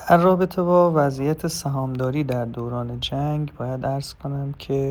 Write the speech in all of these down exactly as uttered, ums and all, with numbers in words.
در رابطه با وضعیت سهامداری در دوران جنگ باید عرض کنم که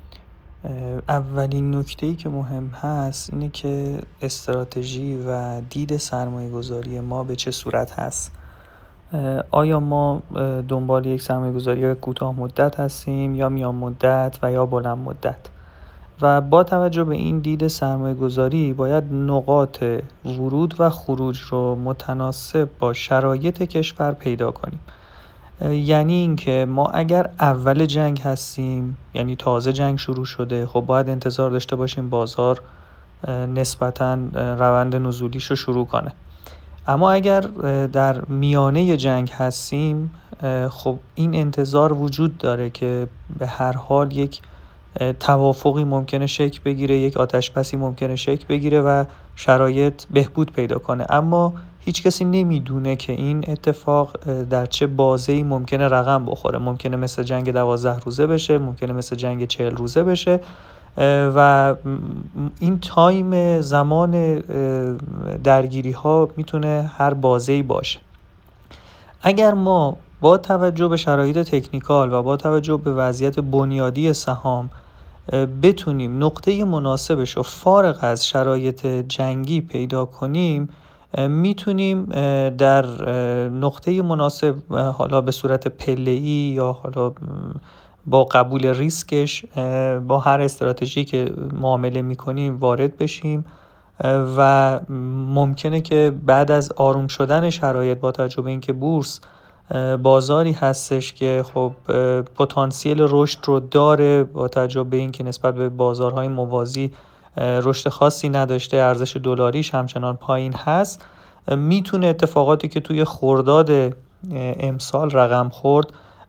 اولین نکته‌ای که مهم هست اینه که استراتژی و دید سرمایه‌گذاری ما به چه صورت هست. آیا ما دنبال یک سرمایه‌گذاری کوتاه مدت هستیم یا میان مدت و یا بلند مدت؟ و با توجه به این دید سرمایه‌گذاری باید نقاط ورود و خروج رو متناسب با شرایط کشور پیدا کنیم. یعنی اینکه ما اگر اول جنگ هستیم، یعنی تازه جنگ شروع شده، خب باید انتظار داشته باشیم بازار نسبتاً روند نزولیش رو شروع کنه. اما اگر در میانه جنگ هستیم، خب این انتظار وجود داره که به هر حال یک توافقی ممکنه شکل بگیره، یک آتش‌بسی ممکنه شکل بگیره و شرایط بهبود پیدا کنه. اما هیچ کسی نمیدونه که این اتفاق در چه بازه‌ای ممکنه رقم بخوره. ممکنه مثل جنگ دوازده روزه بشه، ممکنه مثل جنگ چهل روزه بشه و این تایم زمان درگیری ها میتونه هر بازه‌ای باشه. اگر ما با توجه به شرایط تکنیکال و با توجه به وضعیت بنیادی سهام بتونیم نقطه مناسبش رو فارغ از شرایط جنگی پیدا کنیم، میتونیم در نقطه مناسب، حالا به صورت پله‌ای یا حالا با قبول ریسکش، با هر استراتژی که معامله میکنیم وارد بشیم و ممکنه که بعد از آروم شدن شرایط با توجه به اینکه بورس بازاری هستش که خب پتانسیل رشد رو داره، با توجه به اینکه نسبت به بازارهای موازی رشد خاصی نداشته، ارزش دلاریش همچنان پایین هست، میتونه اتفاقاتی که توی خرداد امسال رقم خورد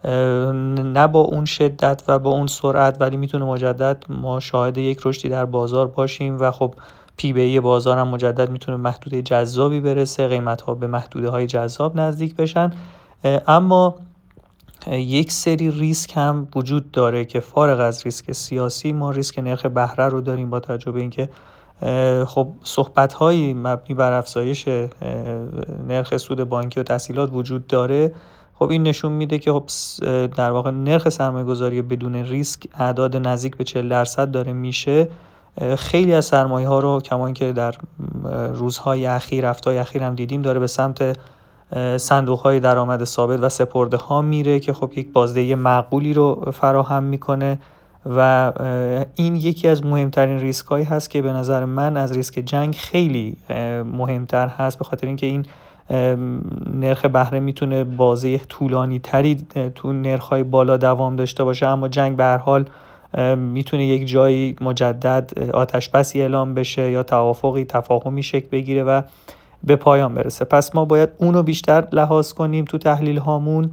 نه با اون شدت و با اون سرعت، ولی میتونه مجدد ما شاهد یک رشدی در بازار باشیم و خب پی بی ای بازار هم مجدد میتونه محدوده جذابی برسه، قیمت ها به محدوده های جذاب نزدیک بشن. اما یک سری ریسک هم وجود داره که فارغ از ریسک سیاسی، ما ریسک نرخ بهره رو داریم با توجه به اینکه خب صحبت‌هایی مبنی بر افزایش نرخ سود بانکی و تسهیلات وجود داره. خب این نشون میده که خب در واقع نرخ سرمایه‌گذاری بدون ریسک اعداد نزدیک به چهل درصد داره میشه. خیلی از سرمایه ها رو کما اینکه در روزهای اخیر، هفته‌های اخیر هم دیدیم، داره به سمت صندوق های درآمد ثابت و سپرده ها میره که خب یک بازدهی معقولی رو فراهم میکنه و این یکی از مهمترین ریسک هایی هست که به نظر من از ریسک جنگ خیلی مهمتر هست، به خاطر اینکه این نرخ بهره میتونه بازه طولانی تری تو نرخ های بالا دوام داشته باشه، اما جنگ به هر حال میتونه یک جایی مجدد آتش بسی اعلام بشه یا توافقی تفاهمی شکل بگیره و به پایان برسه. پس ما باید اونو بیشتر لحاظ کنیم تو تحلیل هامون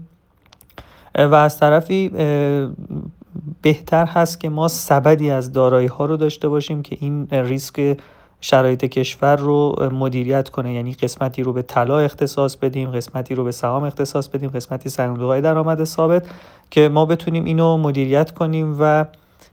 و از طرفی بهتر هست که ما سبدی از دارایی ها رو داشته باشیم که این ریسک شرایط کشور رو مدیریت کنه، یعنی قسمتی رو به طلا اختصاص بدیم، قسمتی رو به سهام اختصاص بدیم، قسمتی صندوق‌های درآمد ثابت، که ما بتونیم اینو مدیریت کنیم و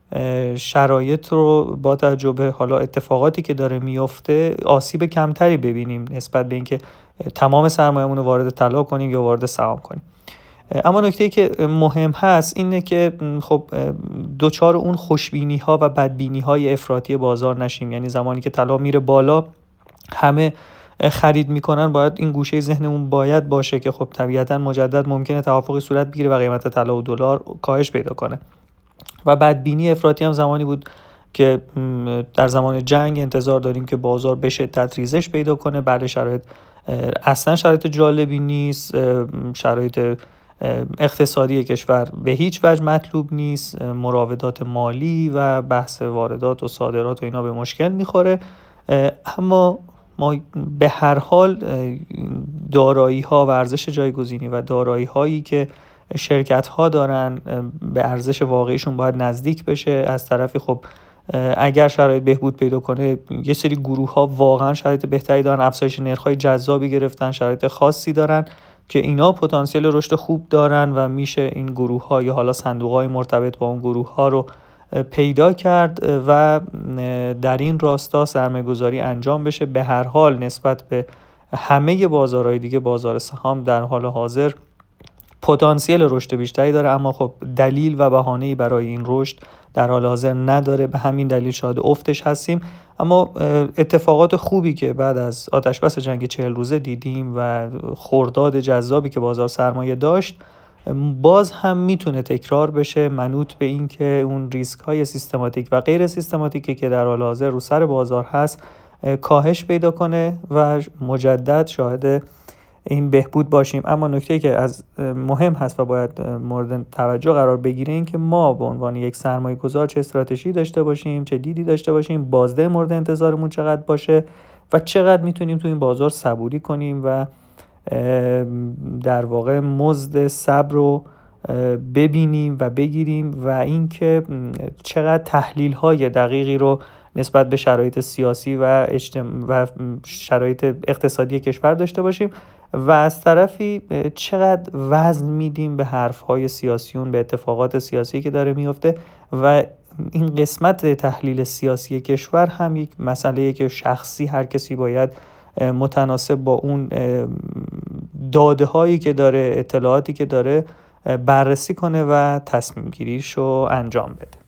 شرایط رو با توجه حالا اتفاقاتی که داره میفته آسیب کمتری ببینیم نسبت به اینکه تمام سرمایه‌مون رو وارد طلا کنیم یا وارد سهام کنیم. اما نکته‌ای که مهم هست اینه که خب دوچار اون خوشبینی ها و بدبینی های افراطی بازار نشیم. یعنی زمانی که طلا میره بالا همه خرید میکنن، باید این گوشه ذهنمون باید باشه که خب طبیعتا مجدد ممکنه توافقی صورت بگیره و قیمت طلا و دلار کاهش پیدا کنه. و بدبینی افراطی هم زمانی بود که در زمان جنگ انتظار داریم که بازار به شدت ریزش پیدا کنه. بله، شرایط اصلا شرایط جالبی نیست، شرایط اقتصادی کشور به هیچ وجه مطلوب نیست، مراودات مالی و بحث واردات و صادرات و اینا به مشکل میخوره، اما ما به هر حال دارایی ها و ارزش جایگزینی و دارایی هایی که شرکت ها دارن به ارزش واقعیشون باید نزدیک بشه. از طرفی خب اگر شرایط بهبود پیدا کنه، یه سری گروه ها واقعا شرایط بهتری دارن، افزایش نرخ های جذابی گرفتن، شرایط خاصی دارن که اینا پتانسیل رشد خوب دارن و میشه این گروه ها یا حالا صندوق های مرتبط با اون گروه ها رو پیدا کرد و در این راستا سرمایه‌گذاری انجام بشه. به هر حال نسبت به همه بازارهای دیگه، بازار سهام در حال حاضر پتانسیل رشد بیشتری داره، اما خب دلیل و بهانه‌ای برای این رشد در حال حاضر نداره. به همین دلیل شاهد افتش هستیم. اما اتفاقات خوبی که بعد از آتشبس جنگ چهل روزه دیدیم و خرداد جذابی که بازار سرمایه داشت، باز هم میتونه تکرار بشه، منوط به این که اون ریسک های سیستماتیک و غیر سیستماتیکی که در حال حاضر رو سر بازار هست کاهش پیدا کنه و مجدد شاهد این بهبود باشیم. اما نکته‌ای که از مهم هست و باید مورد توجه قرار بگیره این که ما به عنوان یک سرمایه‌گذار چه استراتژی داشته باشیم، چه دیدی داشته باشیم، بازده مورد انتظارمون چقدر باشه و چقدر میتونیم تو این بازار صبوری کنیم و در واقع مزد صبر رو ببینیم و بگیریم و اینکه چقدر تحلیل‌های دقیقی رو نسبت به شرایط سیاسی و اجتماع و شرایط اقتصادی کشور داشته باشیم و از طرفی چقدر وزن میدیم به حرف‌های سیاسیون، به اتفاقات سیاسی که داره میفته. و این قسمت تحلیل سیاسی کشور هم یک مسئله‌ایه که شخصی هر کسی باید متناسب با اون داده هایی که داره، اطلاعاتی که داره بررسی کنه و تصمیم گیریشو انجام بده.